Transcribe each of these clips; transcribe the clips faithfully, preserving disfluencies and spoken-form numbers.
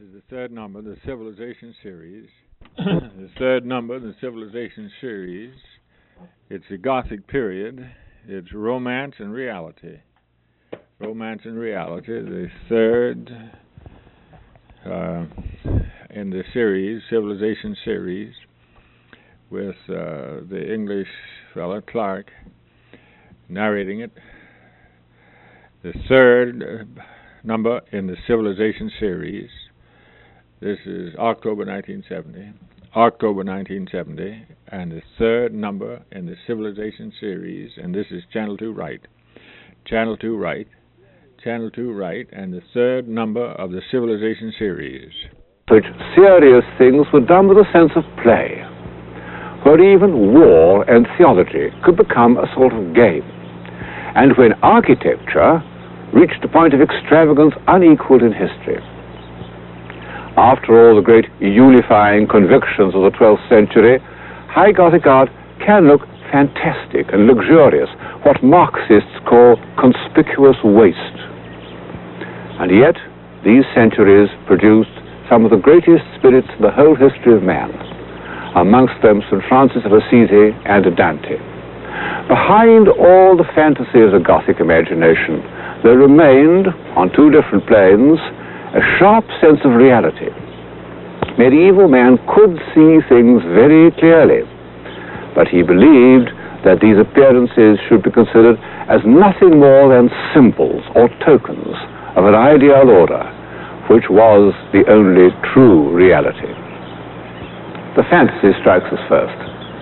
This is the third number of the Civilization series. The third number of the Civilization series. It's the Gothic period. It's romance and reality. Romance and reality. The third uh, in the series, Civilization series, with uh, the English fellow Clark narrating it. The third uh, number in the Civilization series. This is October nineteen seventy. October nineteen seventy, and the third number in the Civilization series, and this is Channel two Right. Channel two Right. Channel two Right, and the third number of the Civilization series. Which serious things were done with a sense of play, where even war and theology could become a sort of game, and when architecture reached a point of extravagance unequaled in history. After all the great unifying convictions of the twelfth century, high Gothic art can look fantastic and luxurious, what Marxists call conspicuous waste. And yet, these centuries produced some of the greatest spirits in the whole history of man, amongst them Saint Francis of Assisi and Dante. Behind all the fantasy of the Gothic imagination, there remained, on two different planes, a sharp sense of reality. Medieval man could see things very clearly, but he believed that these appearances should be considered as nothing more than symbols or tokens of an ideal order, which was the only true reality. The fantasy strikes us first.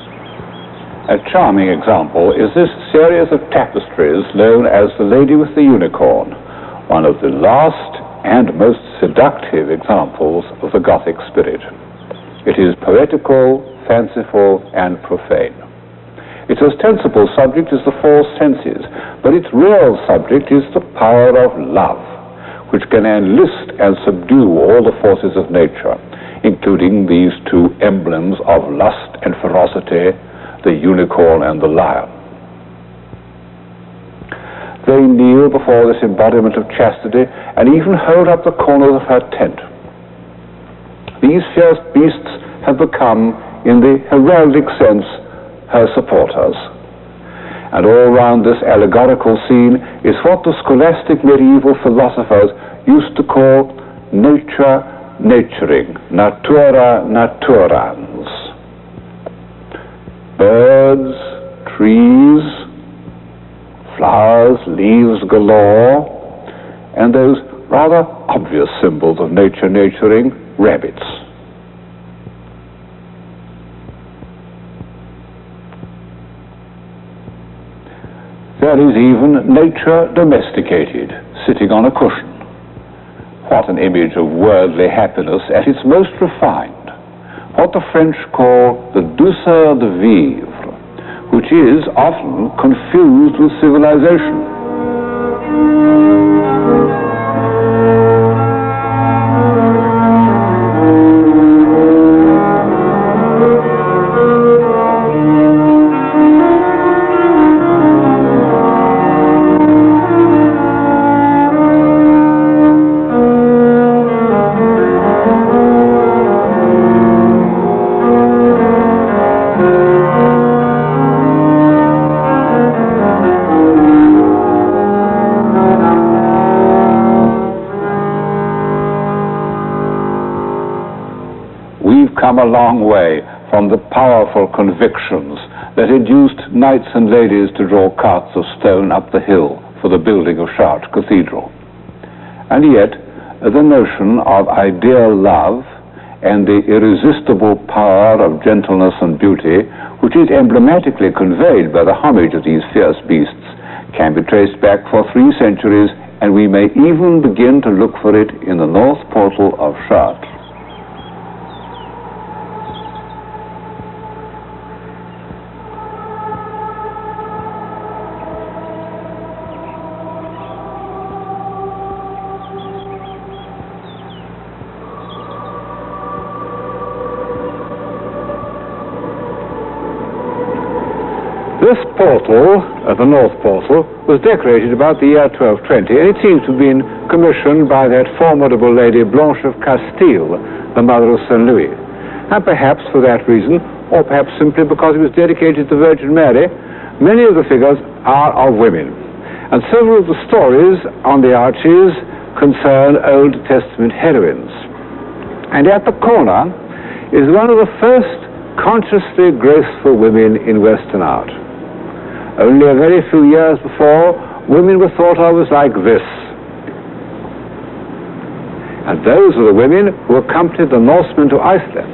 A charming example is this series of tapestries known as The Lady with the Unicorn, one of the last and most seductive examples of the Gothic spirit. It is poetical, fanciful, and profane. Its ostensible subject is the four senses, but its real subject is the power of love, which can enlist and subdue all the forces of nature, including these two emblems of lust and ferocity, the unicorn and the lion. They kneel before this embodiment of chastity and even hold up the corners of her tent. These fierce beasts have become, in the heraldic sense, her supporters. And all round this allegorical scene is what the scholastic medieval philosophers used to call nature naturing, natura naturans. Birds, trees, flowers, leaves galore, and those rather obvious symbols of nature naturing, rabbits. There is even nature domesticated, sitting on a cushion. What an image of worldly happiness at its most refined, what the French call the douceur de vivre, which is often confused with civilization. Come a long way from the powerful convictions that induced knights and ladies to draw carts of stone up the hill for the building of Chartres Cathedral. And yet, the notion of ideal love and the irresistible power of gentleness and beauty, which is emblematically conveyed by the homage of these fierce beasts, can be traced back for three centuries, and we may even begin to look for it in the north portal of Chartres. This portal, uh, the North Portal, was decorated about the year twelve twenty, and it seems to have been commissioned by that formidable lady Blanche of Castile, the mother of Saint Louis. And perhaps for that reason, or perhaps simply because it was dedicated to the Virgin Mary, many of the figures are of women. And several of the stories on the arches concern Old Testament heroines. And at the corner is one of the first consciously graceful women in Western art. Only a very few years before, women were thought of as like this. And those are the women who accompanied the Norsemen to Iceland.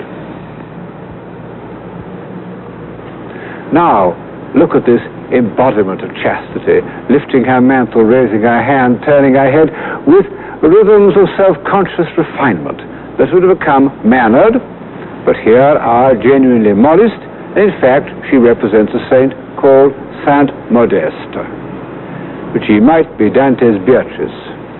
Now, look at this embodiment of chastity, lifting her mantle, raising her hand, turning her head, with rhythms of self-conscious refinement that would have become mannered, but here are genuinely modest. In fact, she represents a saint called Saint Modeste, which he might be Dante's Beatrice.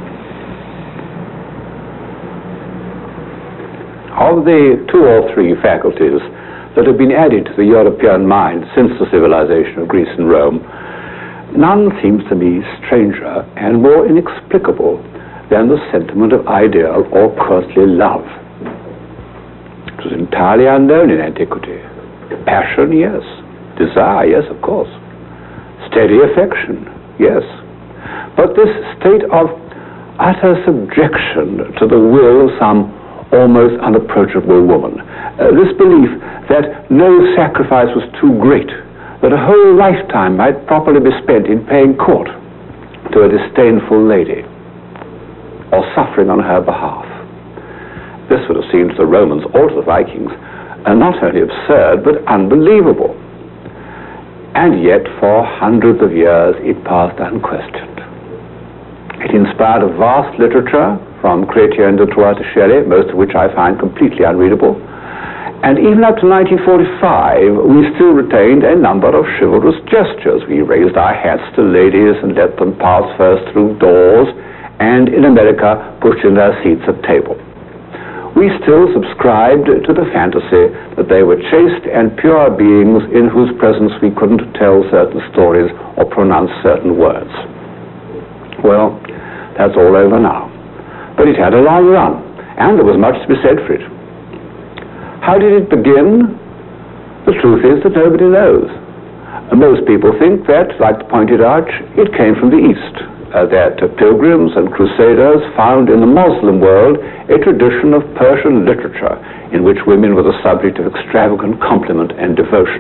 Of the two or three faculties that have been added to the European mind since the civilization of Greece and Rome, none seems to me stranger and more inexplicable than the sentiment of ideal or courtly love. It was entirely unknown in antiquity. Passion, yes. Desire, yes, of course. Steady affection, yes. But this state of utter subjection to the will of some almost unapproachable woman, uh, this belief that no sacrifice was too great, that a whole lifetime might properly be spent in paying court to a disdainful lady or suffering on her behalf. This would have seemed to the Romans or to the Vikings uh, not only absurd but unbelievable. And yet for hundreds of years it passed unquestioned. It inspired a vast literature from Chrétien de Troyes to Shelley, most of which I find completely unreadable. And even up to nineteen forty-five, we still retained a number of chivalrous gestures. We raised our hats to ladies and let them pass first through doors, and in America pushed in their seats at table. We still subscribed to the fantasy that they were chaste and pure beings in whose presence we couldn't tell certain stories or pronounce certain words. Well, that's all over now. But it had a long run, and there was much to be said for it. How did it begin? The truth is that nobody knows. Most people think that, like the pointed arch, it came from the East, uh, that uh, pilgrims and crusaders found in the Muslim world a tradition of Persian literature in which women were the subject of extravagant compliment and devotion.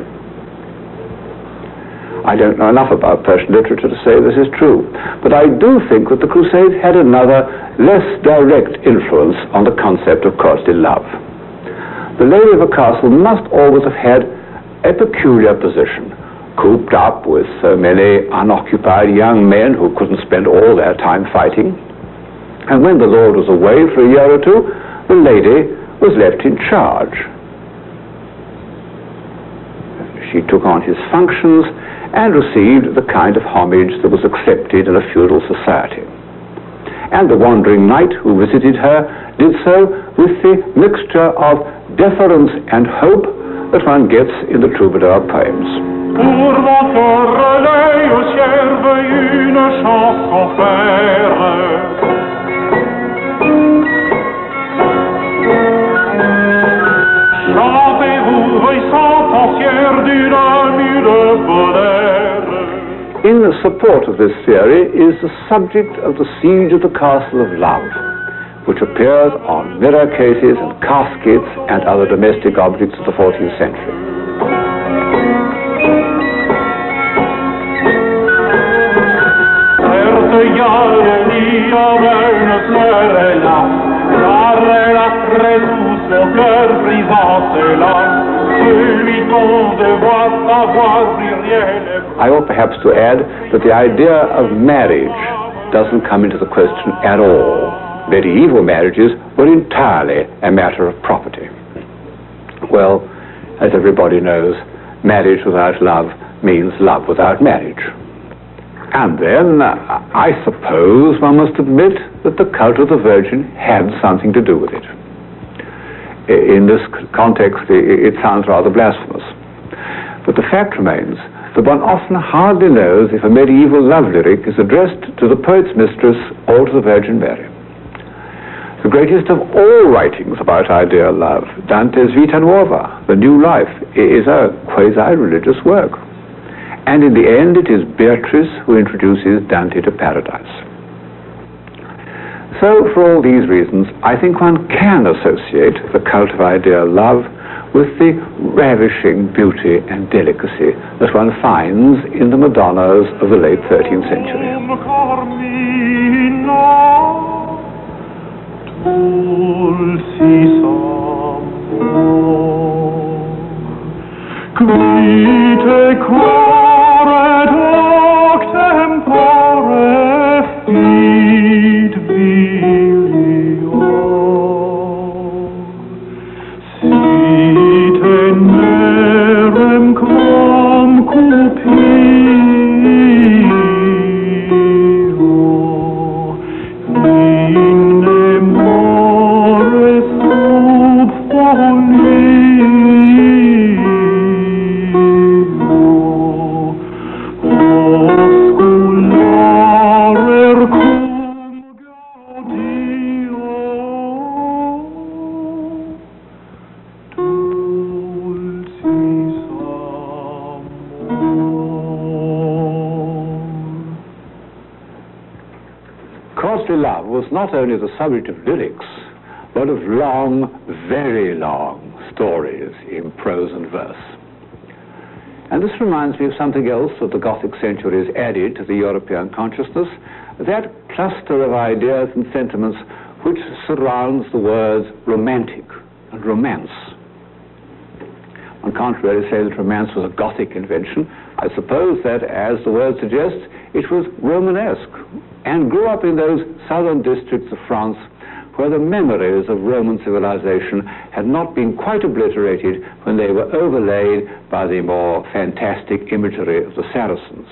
I don't know enough about Persian literature to say this is true, but I do think that the Crusades had another, less direct influence on the concept of courtly love. The lady of a castle must always have had a peculiar position, cooped up with so many unoccupied young men who couldn't spend all their time fighting. And when the lord was away for a year or two, the lady was left in charge. She took on his functions and received the kind of homage that was accepted in a feudal society. And the wandering knight who visited her did so with the mixture of deference and hope that one gets in the troubadour poems. Pour votre relais au serve une chanson faire. Chantez-vous, sans pensière d'une mule bonheur. In support of this theory is the subject of the siege of the Castle of Love, which appears on mirror cases and caskets and other domestic objects of the fourteenth century. I ought perhaps to add that the idea of marriage doesn't come into the question at all. Medieval marriages were entirely a matter of property. Well, as everybody knows, marriage without love means love without marriage. And then, I suppose one must admit that the cult of the Virgin had something to do with it. In this context, it sounds rather blasphemous. But the fact remains that one often hardly knows if a medieval love lyric is addressed to the poet's mistress or to the Virgin Mary. The greatest of all writings about ideal love, Dante's Vita Nuova, The New Life, is a quasi-religious work. And in the end, it is Beatrice who introduces Dante to paradise. So, for all these reasons, I think one can associate the cult of ideal love with the ravishing beauty and delicacy that one finds in the Madonnas of the late thirteenth century. Costly love was not only the subject of lyrics, but of long, very long stories in prose and verse. And this reminds me of something else that the Gothic centuries added to the European consciousness, that cluster of ideas and sentiments which surrounds the words romantic and romance. One can't really say that romance was a Gothic invention. I suppose that, as the word suggests, it was Romanesque, and grew up in those southern districts of France where the memories of Roman civilization had not been quite obliterated when they were overlaid by the more fantastic imagery of the Saracens.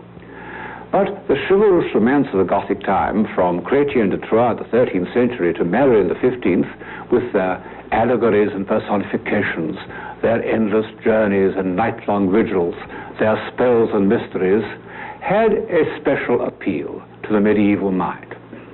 But the chivalrous romance of the Gothic time, from Chrétien de Troyes in the thirteenth century to Mary in the fifteenth, with their allegories and personifications, their endless journeys and night-long vigils, their spells and mysteries, had a special appeal to the medieval mind.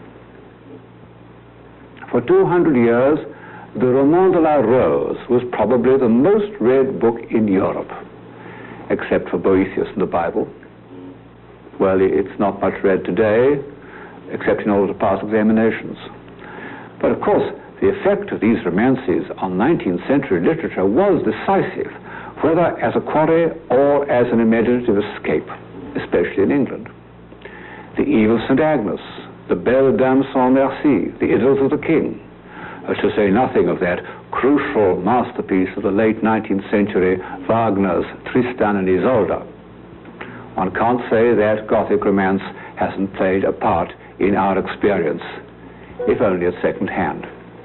For two hundred years, the Roman de la Rose was probably the most read book in Europe, except for Boethius and the Bible. Well, it's not much read today, except in order to pass examinations. But of course, the effect of these romances on nineteenth century literature was decisive, whether as a quarry or as an imaginative escape, especially in England. The Eve of Saint Agnes, the Belle Dame sans Merci, the Idylls of the King, uh, to say nothing of that crucial masterpiece of the late nineteenth century, Wagner's Tristan and Isolde. One can't say that Gothic romance hasn't played a part in our experience, if only at second hand.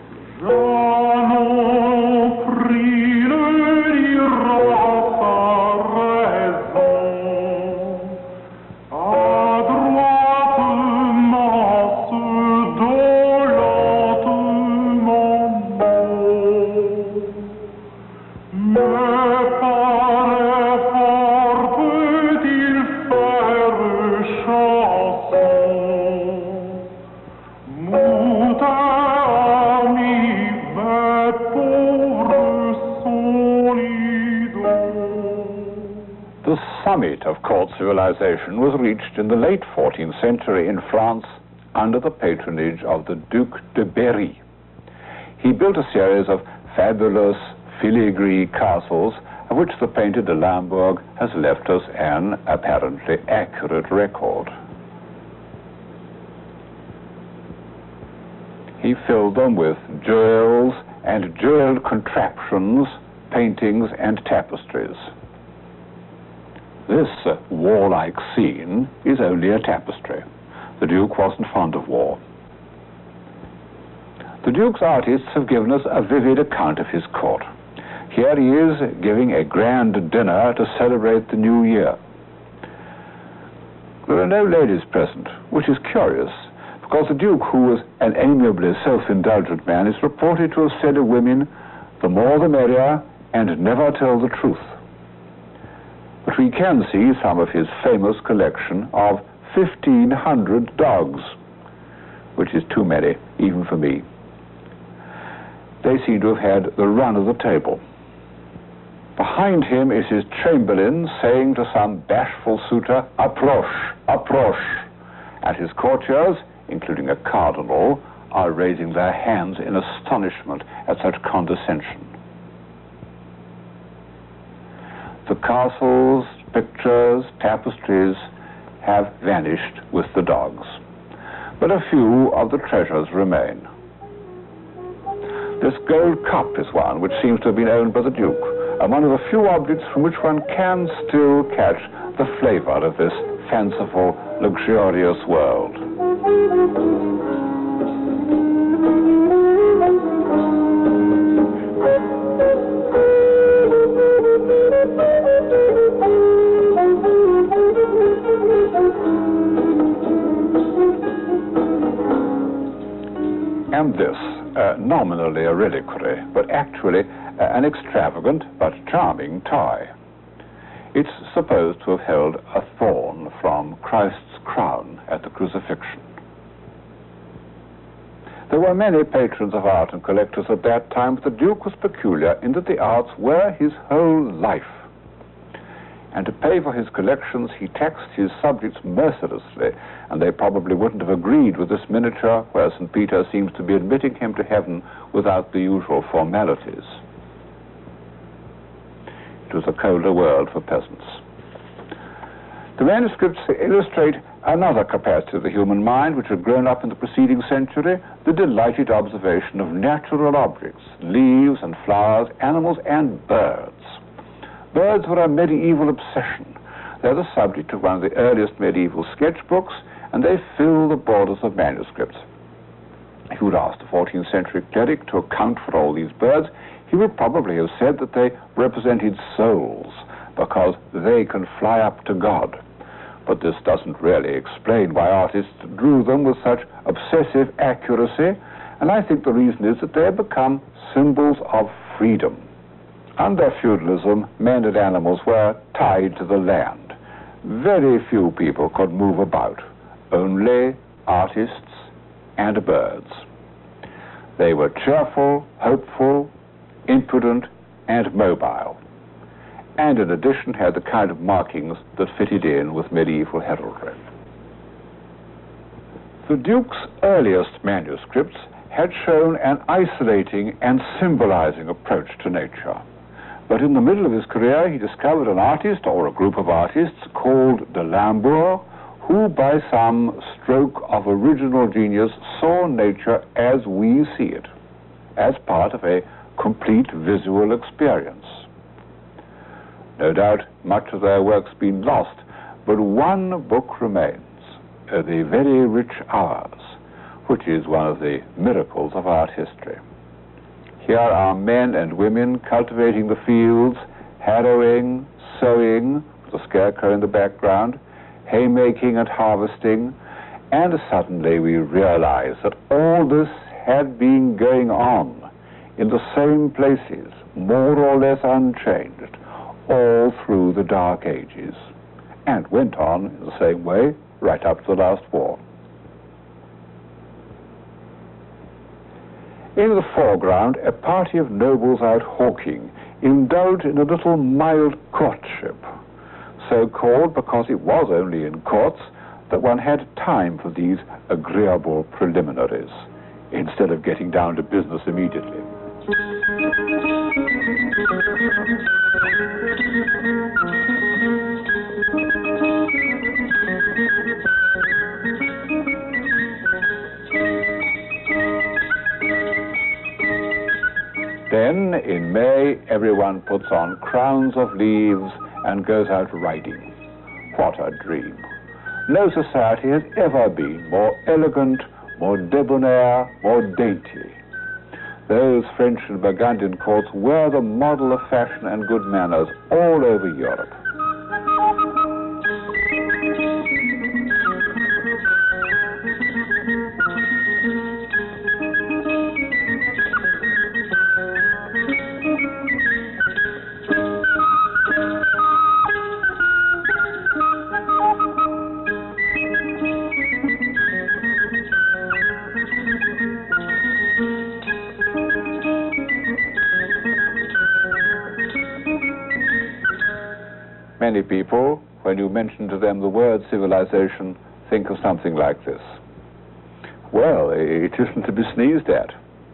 Of court civilization was reached in the late fourteenth century in France under the patronage of the Duc de Berry. He built a series of fabulous filigree castles, of which the painter de Limbourg has left us an apparently accurate record. He filled them with jewels and jeweled contraptions, paintings and tapestries. This uh, warlike scene is only a tapestry. The Duke wasn't fond of war. The Duke's artists have given us a vivid account of his court. Here he is giving a grand dinner to celebrate the new year. There are no ladies present, which is curious, because the Duke, who was an amiably self-indulgent man, is reported to have said of women, "The more the merrier, and never tell the truth." But we can see some of his famous collection of fifteen hundred dogs, which is too many, even for me. They seem to have had the run of the table. Behind him is his chamberlain saying to some bashful suitor, "Approche, approche," and his courtiers, including a cardinal, are raising their hands in astonishment at such condescension. The castles, pictures, tapestries have vanished with the dogs, but a few of the treasures remain. This gold cup is one which seems to have been owned by the Duke, and one of the few objects from which one can still catch the flavor of this fanciful, luxurious world. And this, uh, nominally a reliquary, but actually uh, an extravagant but charming toy. It's supposed to have held a thorn from Christ's crown at the crucifixion. There were many patrons of art and collectors at that time, but the Duke was peculiar in that the arts were his whole life. And to pay for his collections, he taxed his subjects mercilessly, and they probably wouldn't have agreed with this miniature where Saint Peter seems to be admitting him to heaven without the usual formalities. It was a colder world for peasants. The manuscripts illustrate another capacity of the human mind which had grown up in the preceding century, the delighted observation of natural objects, leaves and flowers, animals and birds. Birds were a medieval obsession. They're the subject of one of the earliest medieval sketchbooks, and they fill the borders of manuscripts. If you would ask the fourteenth century cleric to account for all these birds, he would probably have said that they represented souls, because they can fly up to God. But this doesn't really explain why artists drew them with such obsessive accuracy, and I think the reason is that they have become symbols of freedom. Under feudalism, men and animals were tied to the land. Very few people could move about, only artists and birds. They were cheerful, hopeful, impudent, and mobile, and in addition had the kind of markings that fitted in with medieval heraldry. The Duke's earliest manuscripts had shown an isolating and symbolizing approach to nature. But in the middle of his career, he discovered an artist, or a group of artists, called de Limbourg, who, by some stroke of original genius, saw nature as we see it, as part of a complete visual experience. No doubt much of their work's been lost, but one book remains, uh, The Very Rich Hours, which is one of the miracles of art history. Here are men and women cultivating the fields, harrowing, sowing, with a scarecrow in the background, haymaking and harvesting, and suddenly we realize that all this had been going on in the same places, more or less unchanged, all through the Dark Ages, and went on in the same way right up to the last war. In the foreground, a party of nobles out hawking indulged in a little mild courtship, so called because it was only in courts that one had time for these agreeable preliminaries, instead of getting down to business immediately. Then, in May, everyone puts on crowns of leaves and goes out riding. What a dream. No society has ever been more elegant, more debonair, more dainty. Those French and Burgundian courts were the model of fashion and good manners all over Europe. many people, when you mention to them the word civilization, think of something like this. Well, it isn't to be sneezed at.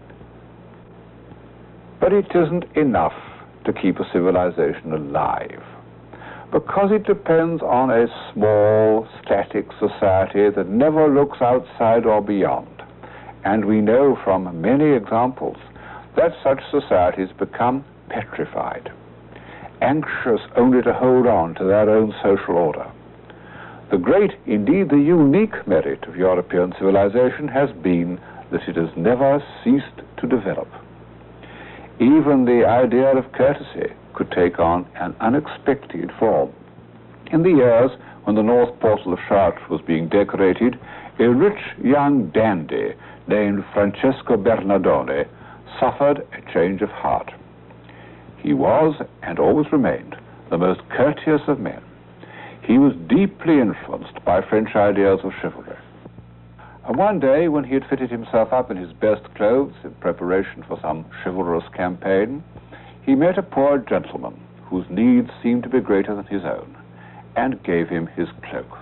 But it isn't enough to keep a civilization alive, because it depends on a small, static society that never looks outside or beyond. And we know from many examples that such societies become petrified, anxious only to hold on to their own social order. The great, indeed the unique merit of European civilization has been that it has never ceased to develop. Even the idea of courtesy could take on an unexpected form. In the years when the north portal of Chartres was being decorated, a rich young dandy named Francesco Bernardone suffered a change of heart. He was, and always remained, the most courteous of men. He was deeply influenced by French ideas of chivalry. And one day, when he had fitted himself up in his best clothes in preparation for some chivalrous campaign, he met a poor gentleman whose needs seemed to be greater than his own, and gave him his cloak.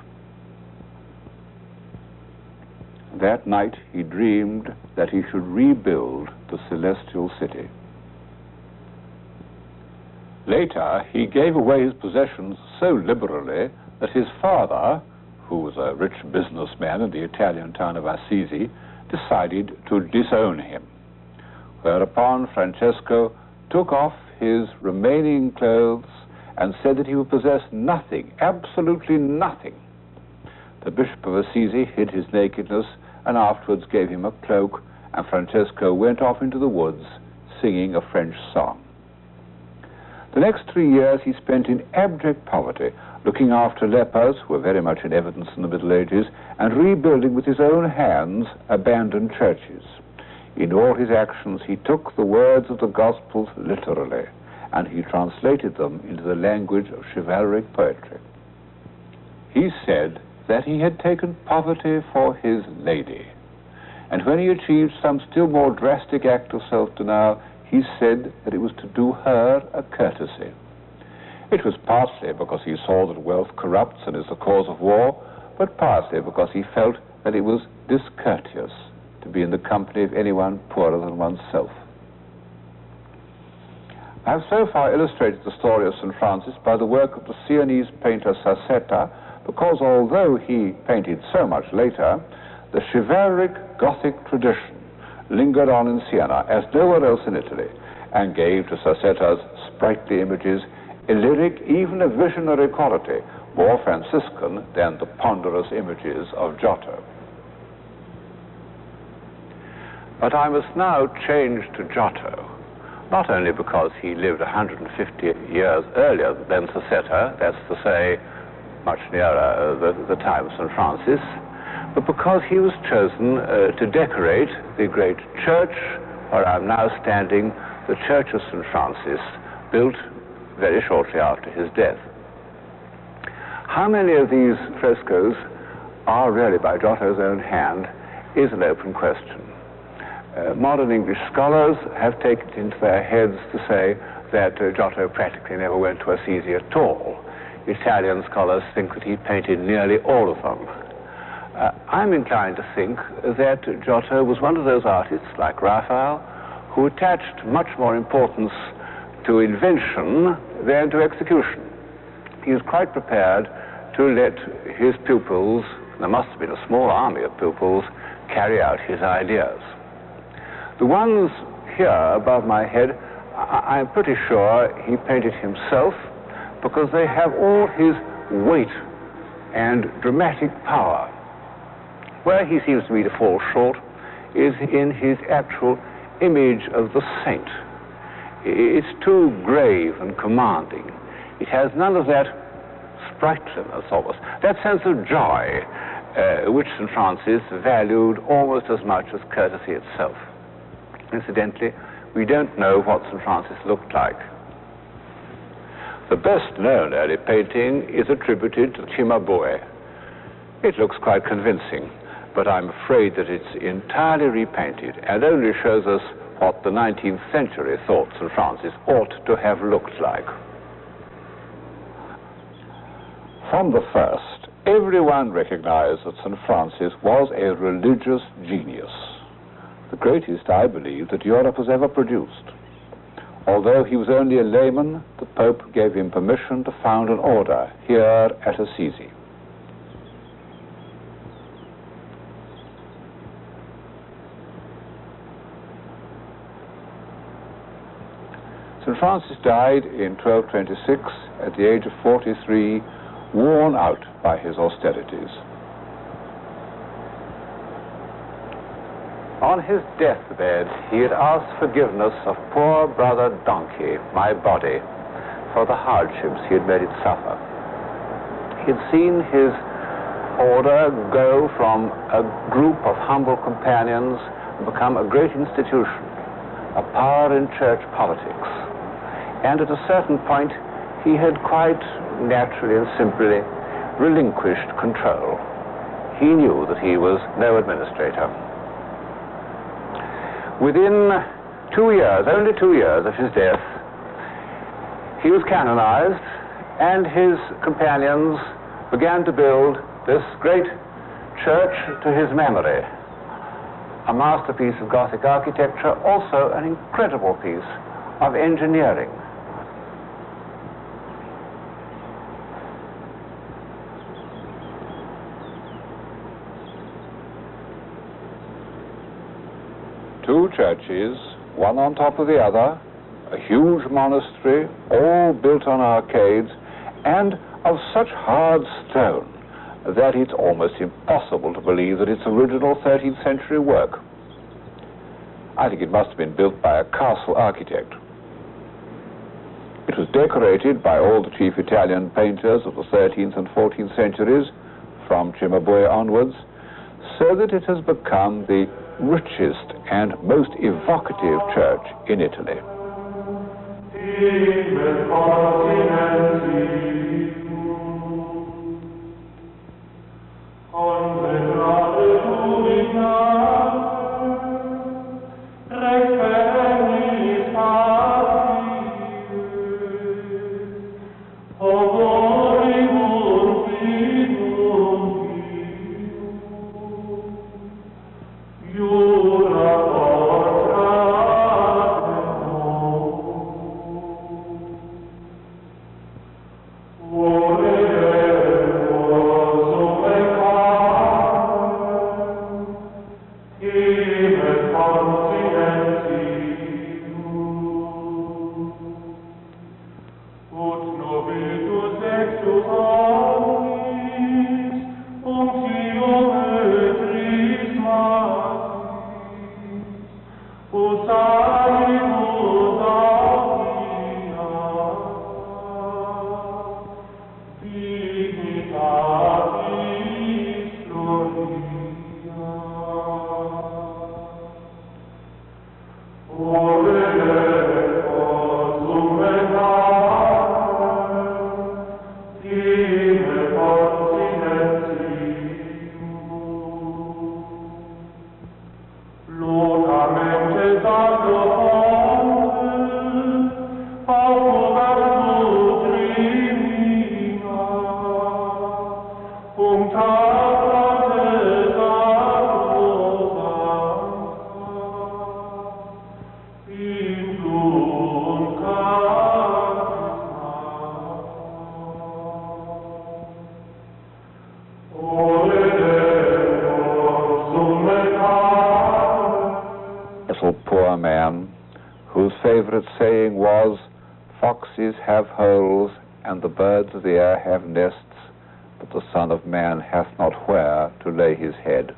That night he dreamed that he should rebuild the celestial city. Later, he gave away his possessions so liberally that his father, who was a rich businessman in the Italian town of Assisi, decided to disown him. Whereupon Francesco took off his remaining clothes and said that he would possess nothing, absolutely nothing. The Bishop of Assisi hid his nakedness and afterwards gave him a cloak, and Francesco went off into the woods singing a French song. The next three years he spent in abject poverty, looking after lepers, who were very much in evidence in the Middle Ages, and rebuilding with his own hands abandoned churches. In all his actions he took the words of the Gospels literally, and he translated them into the language of chivalric poetry. He said that he had taken poverty for his lady, and when he achieved some still more drastic act of self-denial, he said that it was to do her a courtesy. It was partly because he saw that wealth corrupts and is the cause of war, but partly because he felt that it was discourteous to be in the company of anyone poorer than oneself. I have so far illustrated the story of Saint Francis by the work of the Sienese painter Sassetta, because although he painted so much later, the chivalric Gothic tradition lingered on in Siena as nowhere else in Italy, and gave to Sassetta's sprightly images a lyric, even a visionary quality, more Franciscan than the ponderous images of Giotto. But I must now change to Giotto, not only because he lived one hundred fifty years earlier than Sassetta, that's to say, much nearer the, the time of Saint Francis, but because he was chosen uh, to decorate the great church where I'm now standing, the Church of Saint Francis, built very shortly after his death. How many of these frescoes are really by Giotto's own hand is an open question. Uh, modern English scholars have taken it into their heads to say that uh, Giotto practically never went to Assisi at all. Italian scholars think that he painted nearly all of them. Uh, I'm inclined to think that Giotto was one of those artists, like Raphael, who attached much more importance to invention than to execution. He was quite prepared to let his pupils, there must have been a small army of pupils, carry out his ideas. The ones here above my head, I I'm pretty sure he painted himself, because they have all his weight and dramatic power. Where he seems to me to fall short is in his actual image of the saint. It's too grave and commanding. It has none of that sprightliness almost, that sense of joy uh, which Saint Francis valued almost as much as courtesy itself. Incidentally, we don't know what Saint Francis looked like. The best known early painting is attributed to Cimabue. It looks quite convincing, but I'm afraid that it's entirely repainted and only shows us what the nineteenth century thought Saint Francis ought to have looked like. From the first, everyone recognized that Saint Francis was a religious genius, the greatest, I believe, that Europe has ever produced. Although he was only a layman, the Pope gave him permission to found an order here at Assisi. Saint Francis died in twelve twenty-six at the age of forty-three, worn out by his austerities. On his deathbed, he had asked forgiveness of poor brother Donkey, my body, for the hardships he had made it suffer. He had seen his order go from a group of humble companions and become a great institution, a power in church politics. And at a certain point, he had quite naturally and simply relinquished control. He knew that he was no administrator. Within two years, only two years of his death, he was canonized, and his companions began to build this great church to his memory. A masterpiece of Gothic architecture, also an incredible piece of engineering. Two churches, one on top of the other, a huge monastery, all built on arcades, and of such hard stone that it's almost impossible to believe that it's original thirteenth century work. I think it must have been built by a castle architect. It was decorated by all the chief Italian painters of the thirteenth and fourteenth centuries, from Cimabue onwards, so that it has become the richest and most evocative church in Italy. Poor man, whose favorite saying was, "Foxes have holes, and the birds of the air have nests, but the Son of Man hath not where to lay his head."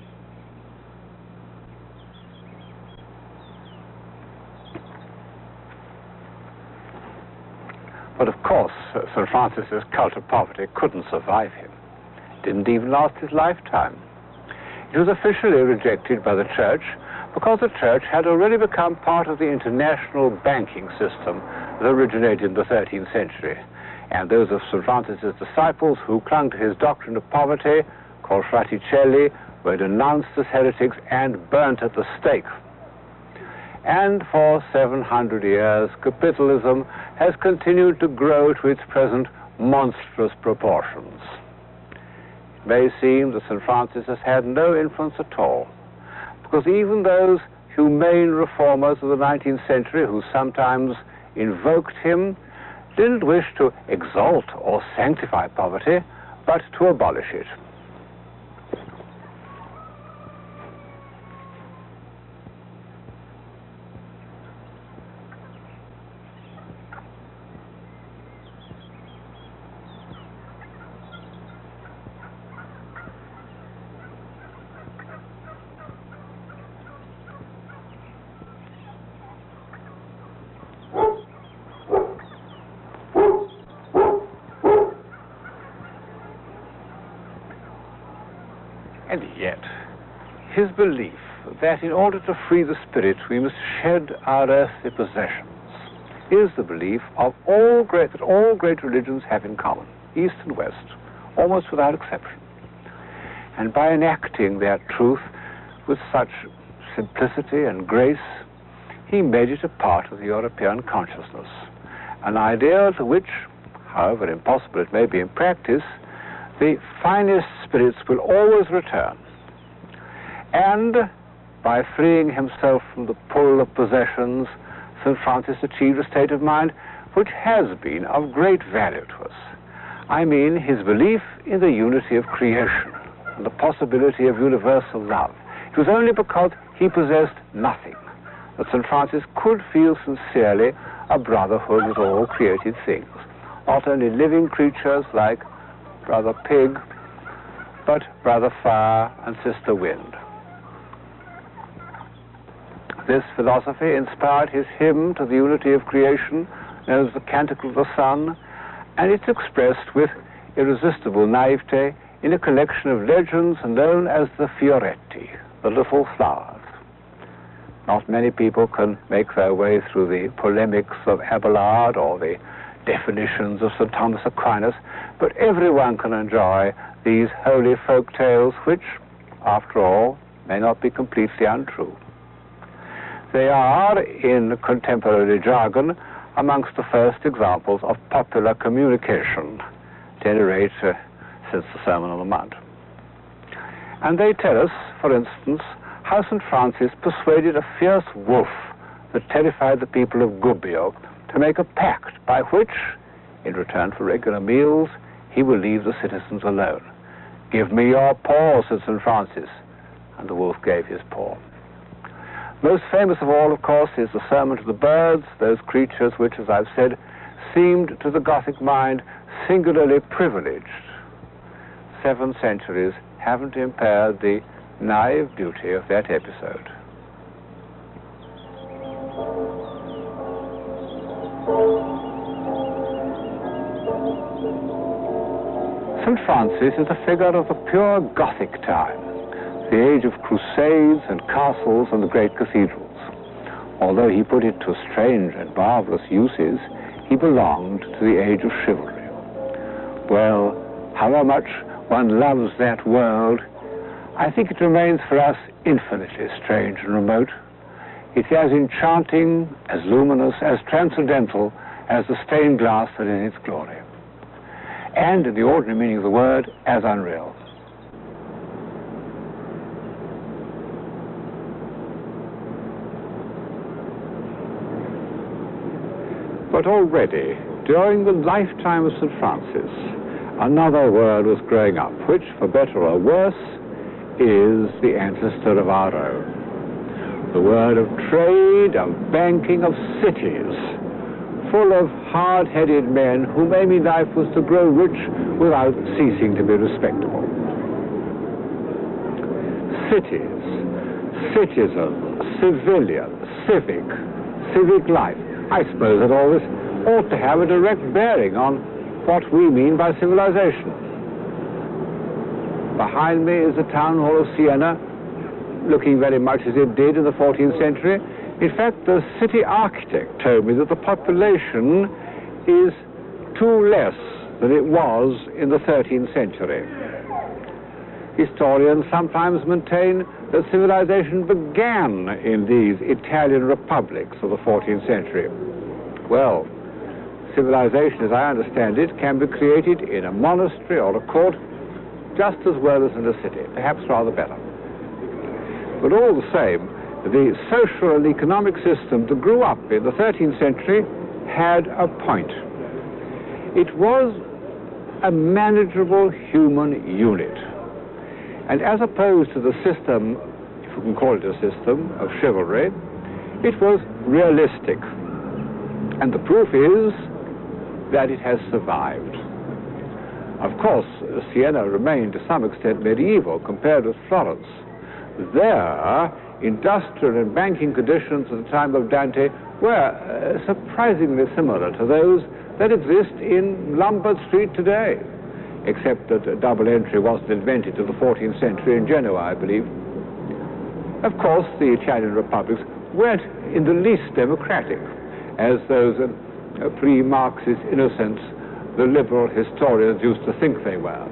But of course, Saint Francis's cult of poverty couldn't survive him. Didn't even last his lifetime. It was officially rejected by the Church because the Church had already become part of the international banking system that originated in the thirteenth century. And those of Saint Francis's disciples who clung to his doctrine of poverty, called Fraticelli, were denounced as heretics and burnt at the stake. And for seven hundred years, capitalism has continued to grow to its present monstrous proportions. It may seem that Saint Francis has had no influence at all, because even those humane reformers of the nineteenth century who sometimes invoked him didn't wish to exalt or sanctify poverty, but to abolish it. And yet, his belief that in order to free the spirit we must shed our earthly possessions is the belief of all great, that all great religions have in common, East and West, almost without exception. And by enacting their truth with such simplicity and grace, he made it a part of the European consciousness, an idea to which, however impossible it may be in practice, the finest spirits will always return. And by freeing himself from the pull of possessions, Saint Francis achieved a state of mind which has been of great value to us. I mean his belief in the unity of creation and the possibility of universal love. It was only because he possessed nothing that Saint Francis could feel sincerely a brotherhood with all created things, not only living creatures like Brother Pig, but Brother Fire and Sister Wind. This philosophy inspired his hymn to the unity of creation, known as the Canticle of the Sun, and it's expressed with irresistible naivete in a collection of legends known as the Fioretti, the little flowers. Not many people can make their way through the polemics of Abelard or the definitions of Saint Thomas Aquinas, but everyone can enjoy these holy folk tales which, after all, may not be completely untrue. They are, in contemporary jargon, amongst the first examples of popular communication, at any rate uh, since the Sermon on the Mount. And they tell us, for instance, how Saint Francis persuaded a fierce wolf that terrified the people of Gubbio to make a pact by which, in return for regular meals, he will leave the citizens alone. "Give me your paw," said Saint Francis, and the wolf gave his paw. Most famous of all, of course, is the Sermon to the Birds, those creatures which, as I've said, seemed to the Gothic mind singularly privileged. Seven centuries haven't impaired the naive beauty of that episode. Saint Francis is a figure of the pure Gothic time, the age of crusades and castles and the great cathedrals. Although he put it to strange and marvelous uses, he belonged to the age of chivalry. Well, however much one loves that world, I think it remains for us infinitely strange and remote. It's as enchanting, as luminous, as transcendental as the stained glass that is its glory, and, in the ordinary meaning of the word, as unreal. But already, during the lifetime of Saint Francis, another word was growing up, which, for better or worse, is the ancestor of our own. The word of trade, of banking, of cities, full of hard-headed men whose aim in life was to grow rich without ceasing to be respectable. Cities, citizen, civilian, civic, civic life. I suppose that all this ought to have a direct bearing on what we mean by civilization. Behind me is the town hall of Siena, looking very much as it did in the fourteenth century. In fact, the city architect told me that the population is two less than it was in the thirteenth century. Historians sometimes maintain that civilization began in these Italian republics of the fourteenth century. Well, civilization, as I understand it, can be created in a monastery or a court just as well as in a city, perhaps rather better. But all the same, the social and economic system that grew up in the thirteenth century had a point. It was a manageable human unit. And as opposed to the system, if we can call it a system, of chivalry, it was realistic. And the proof is that it has survived. Of course, Siena remained to some extent medieval compared with Florence. There, industrial and banking conditions at the time of Dante were uh, surprisingly similar to those that exist in Lombard Street today, except that uh, double entry wasn't invented till the fourteenth century in Genoa, I believe. Of course, the Italian republics weren't in the least democratic, as those uh, uh, pre-Marxist innocents the liberal historians used to think they were.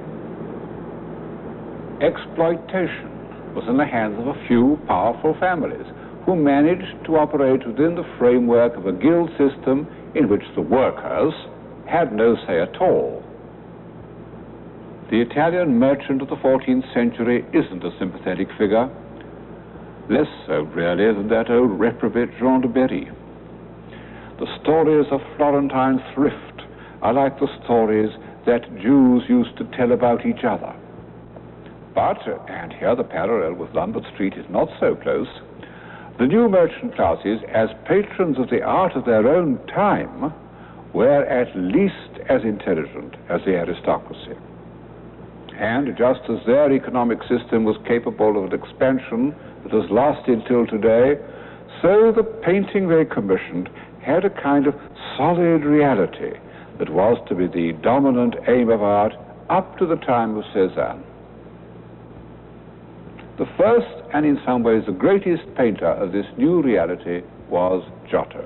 Exploitation was in the hands of a few powerful families who managed to operate within the framework of a guild system in which the workers had no say at all. The Italian merchant of the fourteenth century isn't a sympathetic figure, less so really than that old reprobate Jean de Berry. The stories of Florentine thrift are like the stories that Jews used to tell about each other. But, and here the parallel with Lombard Street is not so close, the new merchant classes, as patrons of the art of their own time, were at least as intelligent as the aristocracy. And just as their economic system was capable of an expansion that has lasted till today, so the painting they commissioned had a kind of solid reality that was to be the dominant aim of art up to the time of Cézanne. The first, and in some ways the greatest painter of this new reality was Giotto.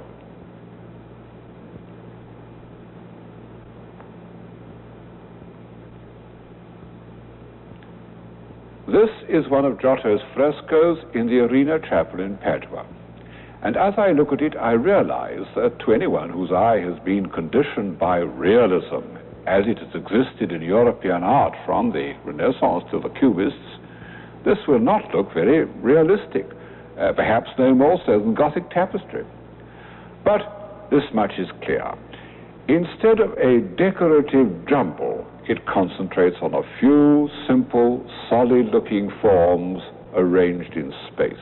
This is one of Giotto's frescoes in the Arena Chapel in Padua. And as I look at it, I realize that to anyone whose eye has been conditioned by realism, as it has existed in European art from the Renaissance to the Cubists, this will not look very realistic, uh, perhaps no more so than Gothic tapestry. But this much is clear. Instead of a decorative jumble, it concentrates on a few simple, solid-looking forms arranged in space.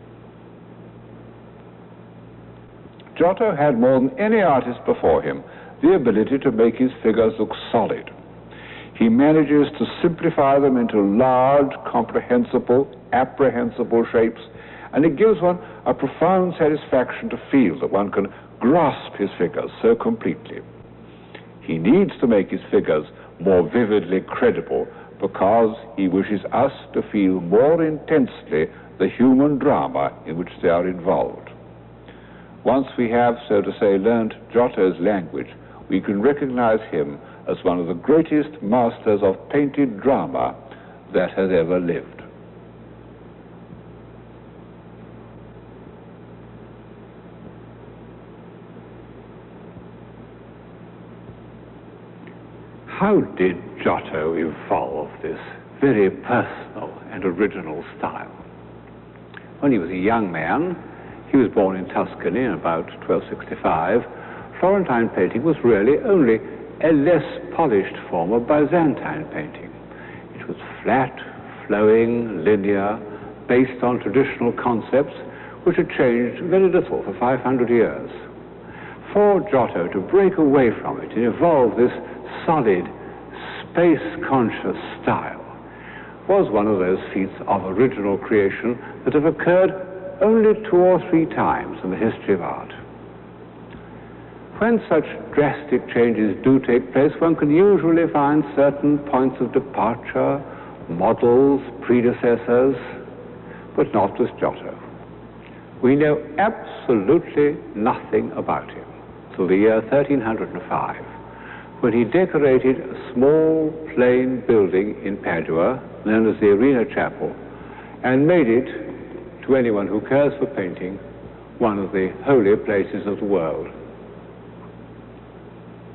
Giotto had more than any artist before him the ability to make his figures look solid. He manages to simplify them into large, comprehensible, apprehensible shapes, and it gives one a profound satisfaction to feel that one can grasp his figures so completely. He needs to make his figures more vividly credible because he wishes us to feel more intensely the human drama in which they are involved. Once we have, so to say, learned Giotto's language, we can recognize him as one of the greatest masters of painted drama that has ever lived. How did Giotto evolve this very personal and original style? When he was a young man, he was born in Tuscany in about twelve sixty-five. Florentine painting was really only a less polished form of Byzantine painting. It was flat, flowing, linear, based on traditional concepts which had changed very little for five hundred years. For Giotto to break away from it and evolve this solid, space-conscious style was one of those feats of original creation that have occurred only two or three times in the history of art. When such drastic changes do take place, one can usually find certain points of departure, models, predecessors, but not with Giotto. We know absolutely nothing about him till the year thirteen hundred five, when he decorated a small, plain building in Padua, known as the Arena Chapel, and made it, to anyone who cares for painting, one of the holy places of the world.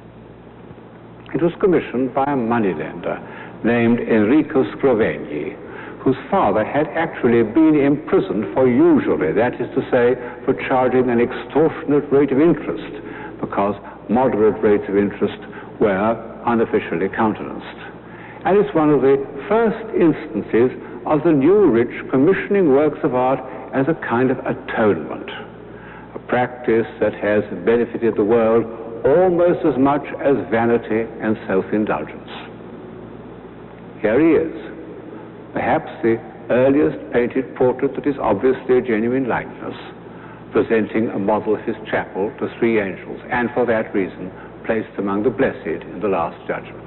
It was commissioned by a moneylender named Enrico Scrovegni, whose father had actually been imprisoned for usury, that is to say, for charging an extortionate rate of interest, because moderate rates of interest were unofficially countenanced. And it's one of the first instances of the new rich commissioning works of art as a kind of atonement, a practice that has benefited the world almost as much as vanity and self-indulgence. Here he is, perhaps the earliest painted portrait that is obviously a genuine likeness, presenting a model of his chapel to three angels, and for that reason placed among the blessed in the Last Judgment.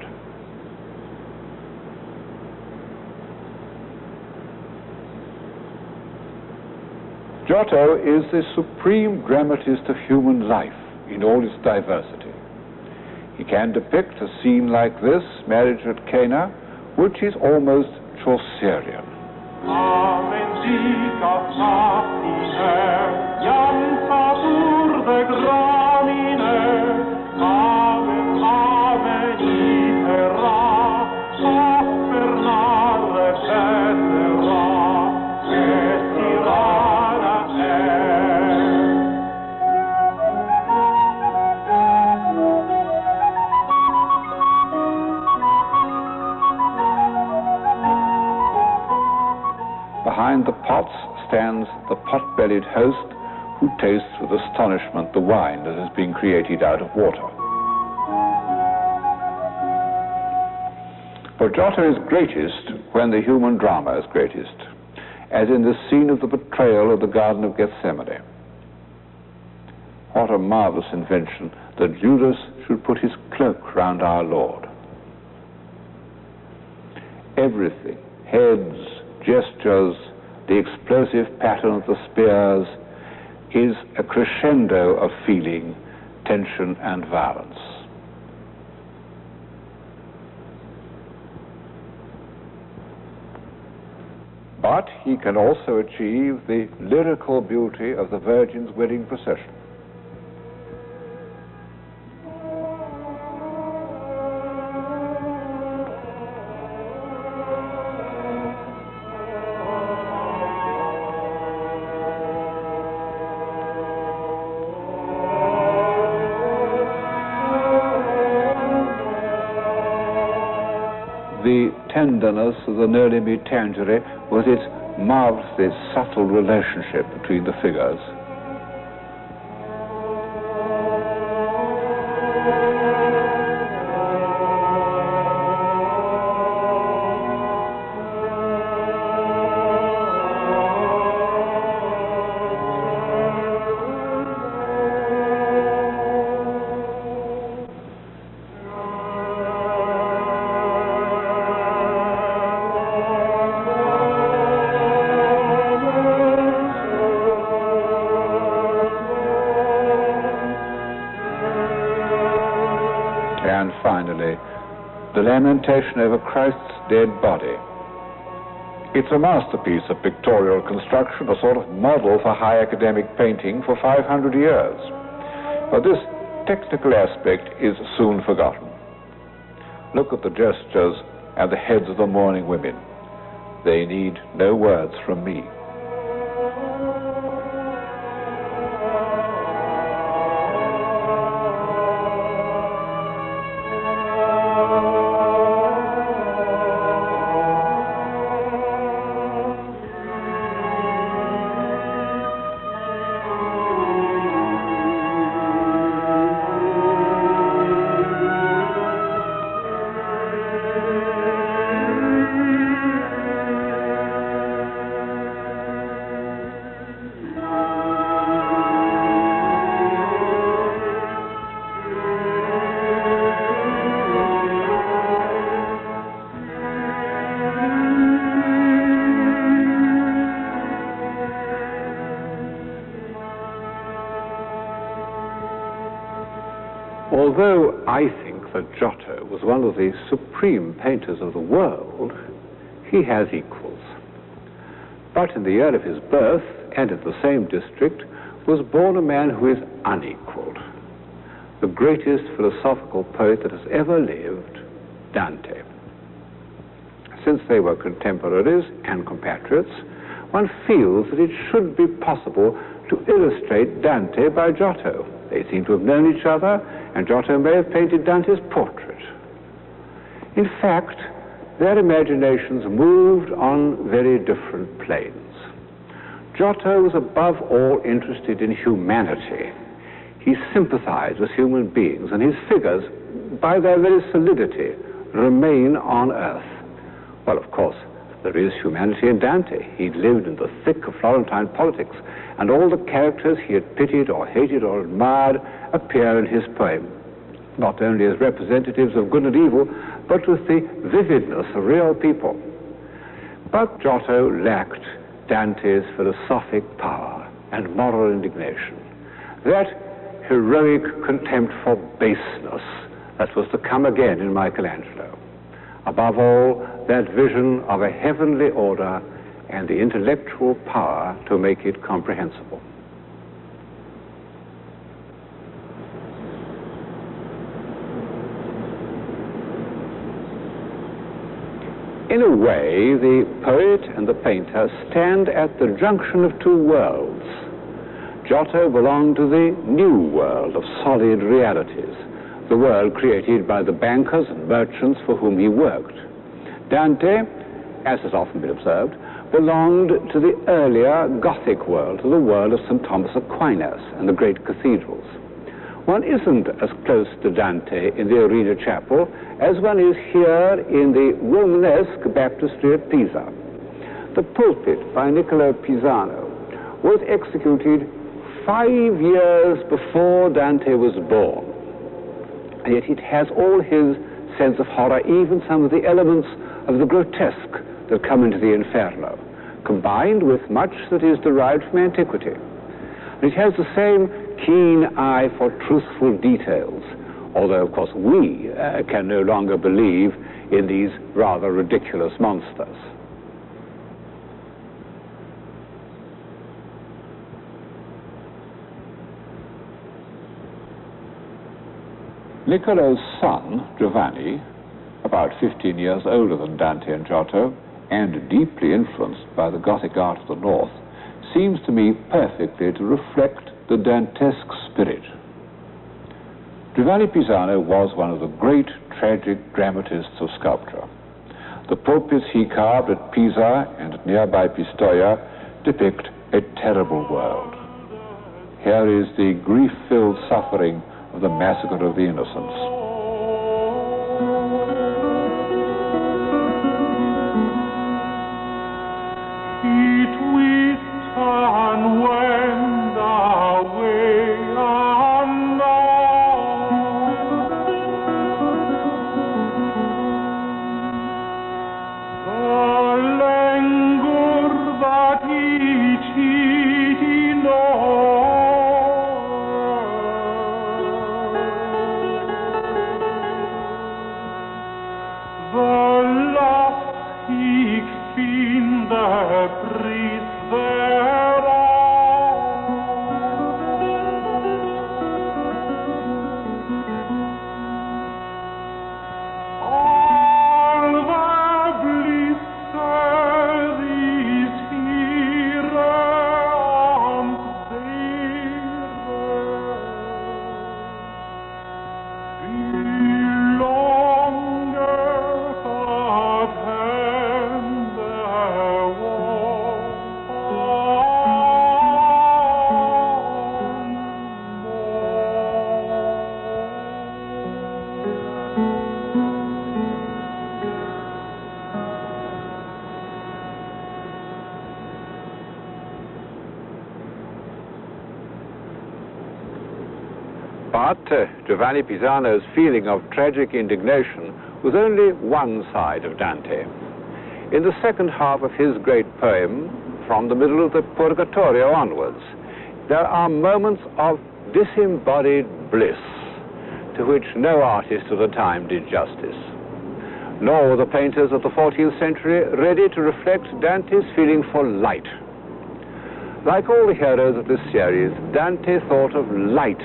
Giotto is the supreme dramatist of human life in all its diversity. He can depict a scene like this, marriage at Cana, which is almost Chaucerian. Behind the pots stands the pot-bellied host, who tastes with astonishment the wine that has been created out of water. For Giotto is greatest when the human drama is greatest, as in the scene of the betrayal of the Garden of Gethsemane. What a marvelous invention that Judas should put his cloak round our Lord. Everything, heads, gestures, the explosive pattern of the spears, is a crescendo of feeling, tension, and violence. But he can also achieve the lyrical beauty of the Virgin's wedding procession. The tenderness of the Noli Me Tangere was its marvelously subtle relationship between the figures. And finally, the lamentation over Christ's dead body. It's a masterpiece of pictorial construction, a sort of model for high academic painting for five hundred years. But this technical aspect is soon forgotten. Look at the gestures and the heads of the mourning women. They need no words from me. Although I think that Giotto was one of the supreme painters of the world, he has equals. But in the year of his birth, and in the same district, was born a man who is unequaled. the greatest philosophical poet that has ever lived, Dante. Since they were contemporaries and compatriots, one feels that it should be possible to illustrate Dante by Giotto. They seem to have known each other, and Giotto may have painted Dante's portrait. In fact, their imaginations moved on very different planes. Giotto was above all interested in humanity. He sympathized with human beings, and his figures, by their very solidity, remain on earth. Well, of course, there is humanity in Dante. He'd lived in the thick of Florentine politics, and all the characters he had pitied or hated or admired appear in his poem, not only as representatives of good and evil, but with the vividness of real people. But Giotto lacked Dante's philosophic power and moral indignation, that heroic contempt for baseness that was to come again in Michelangelo. Above all, that vision of a heavenly order and the intellectual power to make it comprehensible. In a way, the poet and the painter stand at the junction of two worlds. Giotto belonged to the new world of solid realities, the world created by the bankers and merchants for whom he worked. Dante, as has often been observed, belonged to the earlier Gothic world, to the world of Saint Thomas Aquinas and the great cathedrals. One isn't as close to Dante in the Arena Chapel as one is here in the Romanesque baptistry at Pisa. The pulpit by Niccolo Pisano was executed five years before Dante was born, and yet it has all his sense of horror, even some of the elements of the grotesque that come into the Inferno, combined with much that is derived from antiquity. And it has the same keen eye for truthful details, although, of course, we uh, can no longer believe in these rather ridiculous monsters. Niccolo's son, Giovanni, about fifteen years older than Dante and Giotto, and deeply influenced by the Gothic art of the North, seems to me perfectly to reflect the Dantesque spirit. Giovanni Pisano was one of the great tragic dramatists of sculpture. The pulpits he carved at Pisa and at nearby Pistoia depict a terrible world. Here is the grief-filled suffering of the massacre of the innocents. But uh, Giovanni Pisano's feeling of tragic indignation was only one side of Dante. In the second half of his great poem, from the middle of the Purgatorio onwards, there are moments of disembodied bliss to which no artist of the time did justice. Nor were the painters of the fourteenth century ready to reflect Dante's feeling for light. Like all the heroes of this series, Dante thought of light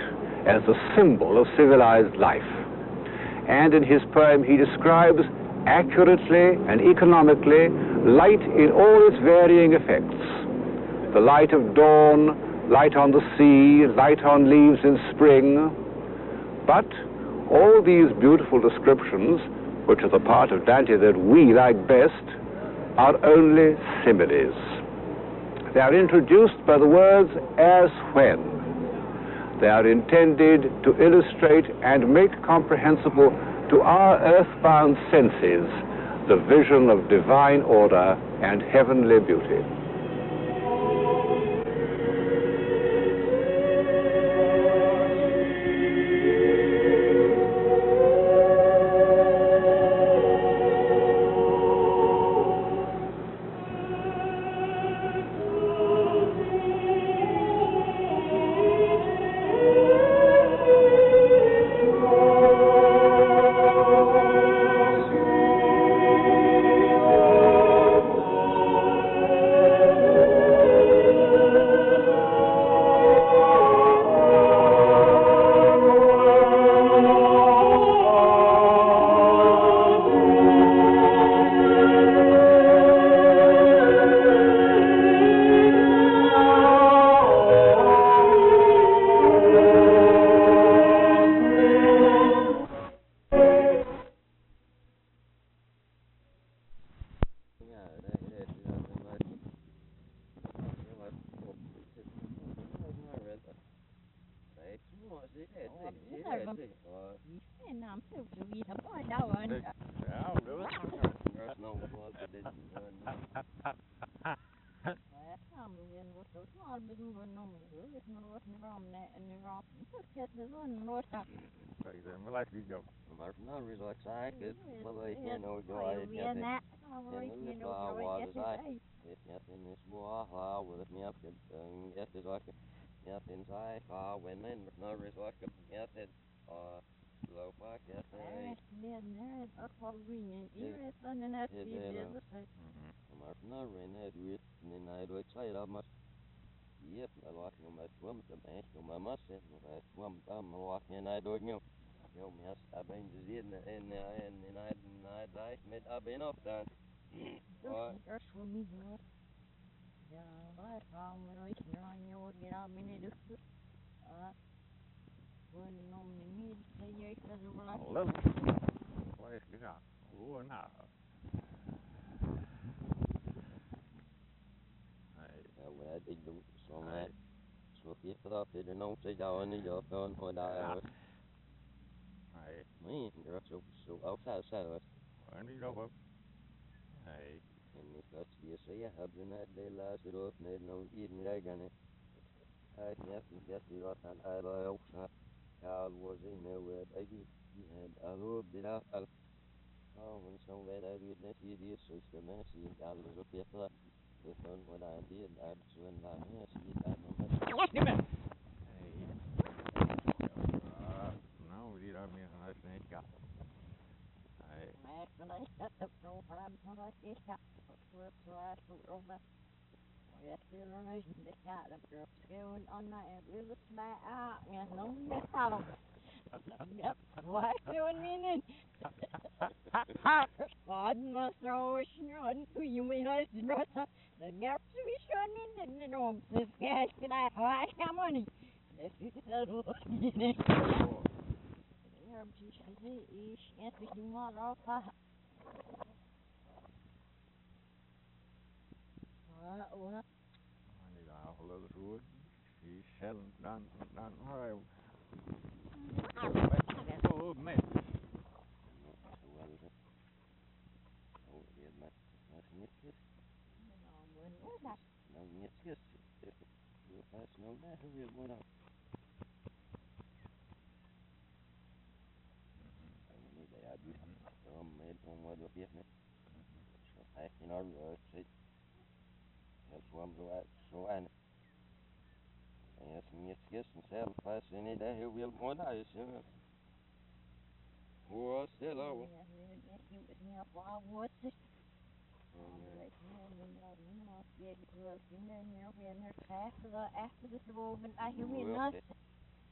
as the symbol of civilized life. And in his poem he describes accurately and economically light in all its varying effects. The light of dawn, light on the sea, light on leaves in spring. But all these beautiful descriptions, which are the part of Dante that we like best, are only similes. They are introduced by the words as when. They are intended to illustrate and make comprehensible to our earthbound senses the vision of divine order and heavenly beauty.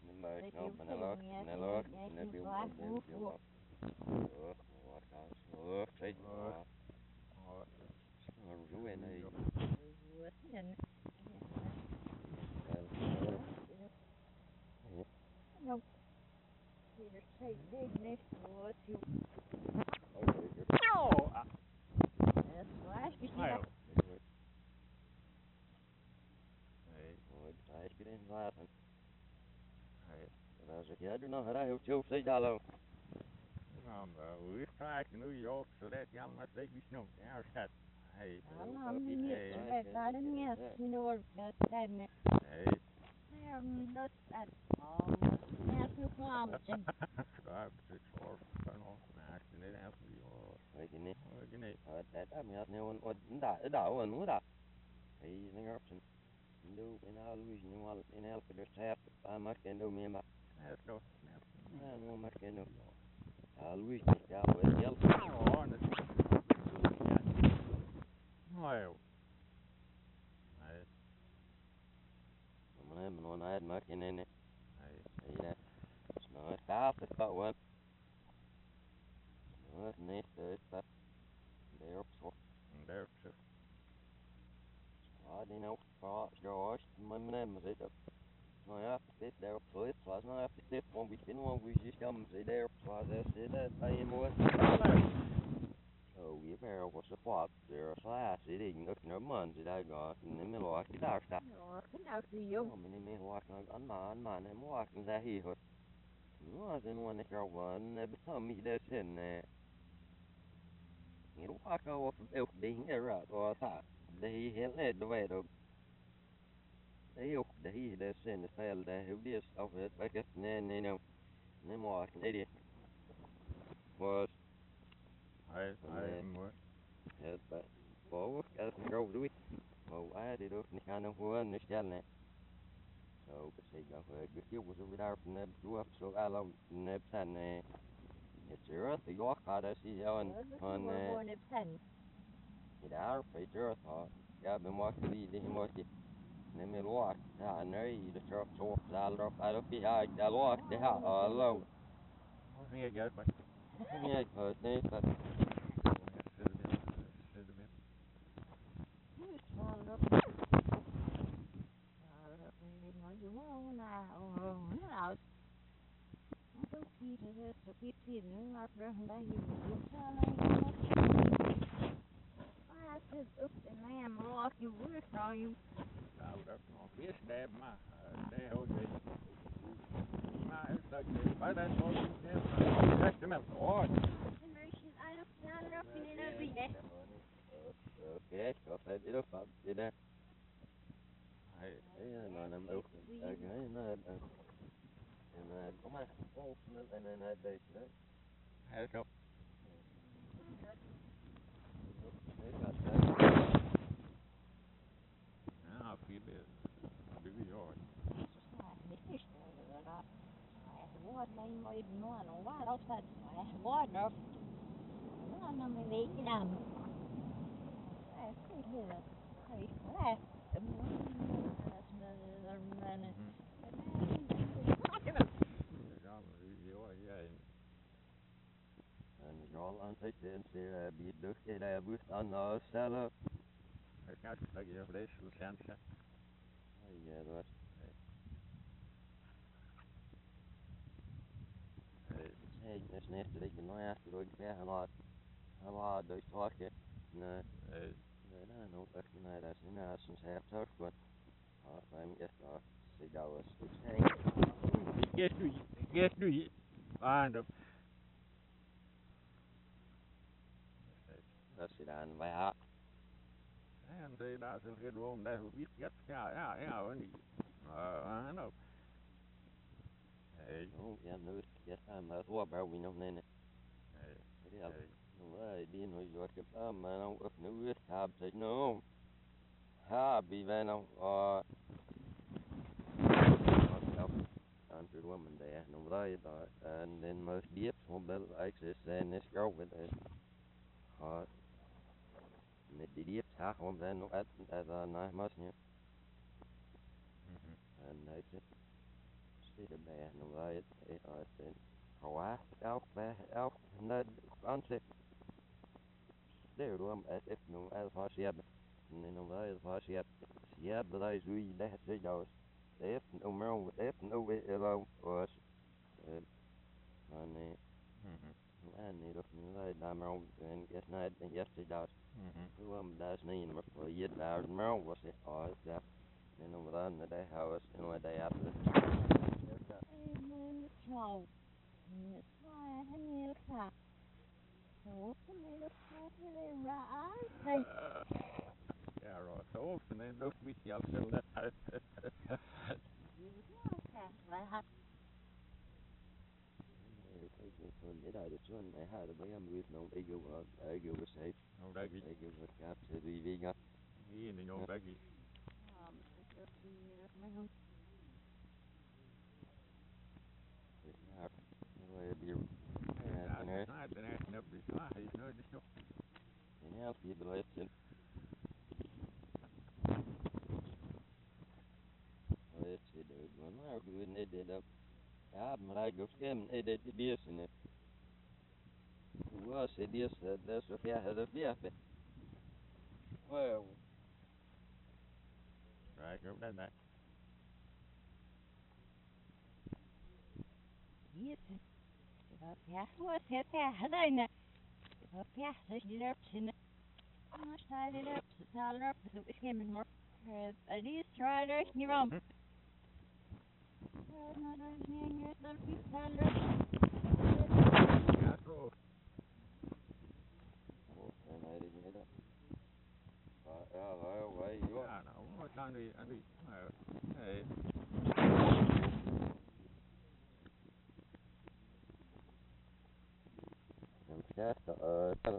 nhưng mà nó mà nó lót nó lót nó kêu nó kêu kêu lót lót lót cao lót thấy lót nó rú em này No. You're saying this what you No! that's why you see Ayo. that. Hey, rồi tại cái đến ra thằng hey. là sẽ nhớ nó ở đây chưa thấy ra đâu Remember, we're back in New York, so that y'all must take me snow. Yeah, that. Hey, I'm here, but I didn't yes, you know, that and hey. I'm not at all. That's no problem. Five, six, four, turn off, max, and it has to be all. rồi cái này Well, good night. ở tại đó mình nếu anh anh đã ở đảo anh muốn đã thì nó gặp chuyện đâu cái nào lui nhưng mà cái nào phải được xếp ta mất cái đâu miền bắc Let's go. à nó mất cái đâu à lui cái với nhel Oh, and it's... Well. Hey, mình mình nói mất cái này này hey. thì là nó cá phải cậu anh nó nét tới tập để số And there, too. à đi đâu có rồi mình mình mình sẽ được nói á biết đều phơi phơi nói á biết không biết biết không biết gì chăm sẽ đều phơi sẽ sẽ để tay mua so we bear was a plot there slash it in the number did I got in the middle of the dark stuff Rồi, cái nào thì yêu. oh mình mình walk on man man and walking that he hurt no then when the girl one they become me this in there you walk off of being a rat or that they held it the way though they up the he this in the fell there who this of it like it then you know then walking idiot was Hey, And hey, then- what? yeah but forward as we go do it oh I did up the kind of one this channel so cái gì đó về cái chiếu của tôi đã nếp chúa số a long nếp thành này it's sure the york how does he on on We're uh going to pen. thì đã phải sure thọ ya bên ngoài cái gì đi mua gì nên mình walk à nơi the truck so ra lo I don't be I the walk the ha alone What's me again, but... yeah but they but Sit a bit, sit a bit. Rồi, rồi. Rồi, nói đúng không nào, nó nào. Nó đâu khi thì sẽ biết gì nữa mà rằng đâyอยู่cho nên I said up and I am lost you were from you. I'll up on this dab my uh, day old day. My it's like this. By that all you can check them out. Oh, And I said I don't sound up in every day. okay có phải đi đâu phạm đi đây hey, đấy là nằm đâu cái nó nó có mà có nên nên nên đây đấy hey, go. đấy là cái Now I feel it. Do yours. What name I know and what else that's what of no no me đi làm I could hear I laugh and all on take the say be được cái đây bước on nó sao đó I got to take your place to sunset. yeah rồi Hey, hey it's nice to get nói á rồi cái họ họ đôi thoát cái nè hey. đấy là nó bắt này là sẽ là sẽ sẽ thoát quên họ phải biết đó sẽ đâu sẽ say Yes, do you? Yes, do you? Find them. nó sẽ đàn bài hát And they that's a good room. That's what we get. Yeah, yeah, yeah. And uh, I know. Hey, nó cái nước cái tham mà thua bao nhiêu nên hey, cái là hey. nó đi nói giọt cái đó mà nó ước nước hạp thì nó ha bị về nó ờ and the woman there no right and then most deep from the access and this girl with it hot and the deep half on then at at the night must you Mm-hmm. and I just see the bad no right it I said hóa áo bé áo nên ăn sẽ đều luôn at if no as far as nên no right as far as yeah but I do that say those if no more if no way alone was and and it of me like I'm wrong and yes night and yesterday who am das need for year out more was it or that nên no run the day house and the day after Em chào Nhật hoa hay nhật khả Số cái này nó khác như là rã Đây Yeah, right. So often they don't be able to let out. Lại hạt để đại được số này hai là mấy em biết nó để vô ở để vô cái safe No, that để vô cái cáp sẽ đi đi ngắt he and the old baggy. rồi đi I've nè been acting up this high, you know, just nè thì bây giờ rồi sẽ được mà nó cứ nên để đâu à mà lại có cái mình để đi biết nè Well, I said yes, that, that's what I had a beer. Well, right, go down that. Yes. If I pass what hit that I know. If I pass it, you up to it. I tied it up, tied it up, so it came in more. I just tried it, you're wrong. Well, not a man, you're the people. Yeah, so. and I didn't get up. Uh, yeah, well, well, you Yeah, no, what time do you, I do, uh, hey. I'm just, uh,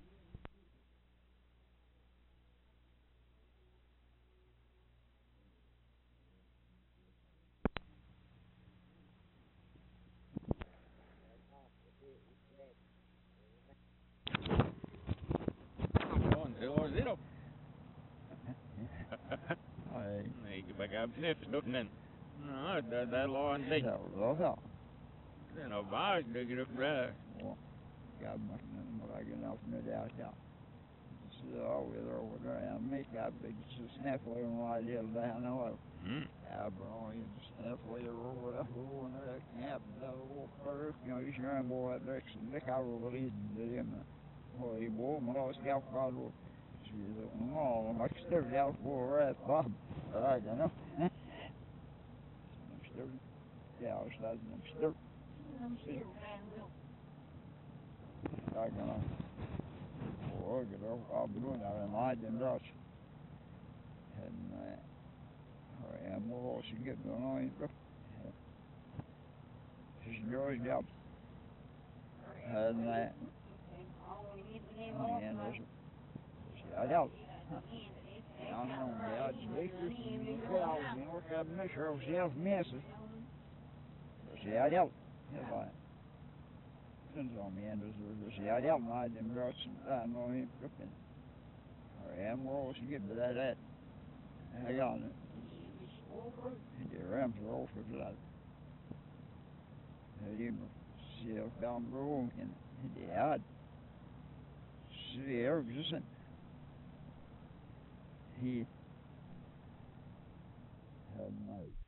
One, zero, zero. Rồi, Này, cái bà gặp xếp đốt nên. Nó, đã, đã lo anh đi. đâu đó đó. Thế nào bà được được ra. Ủa, gặp mặt mà lại cái nào nó đeo chào. So we were over there and make that big snaffle right here down there. Hmm. Yeah, bro, you snaffle over there, over there, camp, that little first, you know, you should run boy up there, look how we're leading to him. Boy, he boy, my last gal called, she's a mom, I started out for her at Bob. I don't know. I'm stirred. Yeah, I was starting, I'm stirred. I'm stirred. I don't know. Boy, get over, I'll be doing that in my Dutch. And, uh, I am more, she get going on, she's George job. And, uh, and there's, I doubt. I don't know, yeah, it's bakers and cows, you know, work out the measure of self messes. See, I doubt. If I, depends on me, and there's, see, I doubt my them brought some time on him cooking. Or am more, she get to that, that. I got it. The rams are all for that. You see, I found broke and the odd. See, Erickson. He had night.